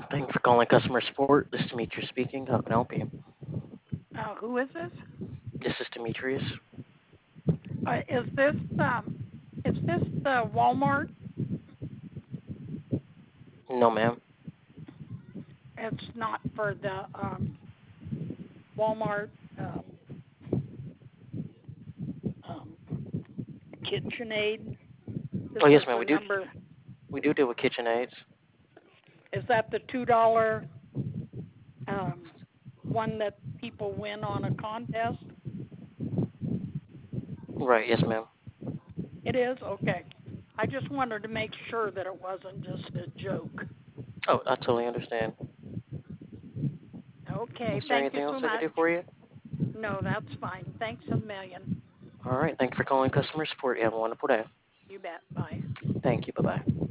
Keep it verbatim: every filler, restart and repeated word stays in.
Thank you for calling customer support. This is Demetrius speaking. How can I help you? Uh, who is this? This is Demetrius. Uh, is this um, is this the Walmart? No, ma'am. It's not for the um, Walmart um, um, KitchenAid. This Oh, yes, is ma'am. the We do number. we do deal with KitchenAids. Is that the two dollar um, one that people win on a contest? Right. Yes, ma'am. It is okay. I just wanted to make sure that it wasn't just a joke. Oh, I totally understand. Okay, Is there thank you anything else so I can much. do for you? No, that's fine. Thanks a million. All right. Thank you for calling customer support. You have a wonderful day. You bet. Bye. Thank you. Bye bye.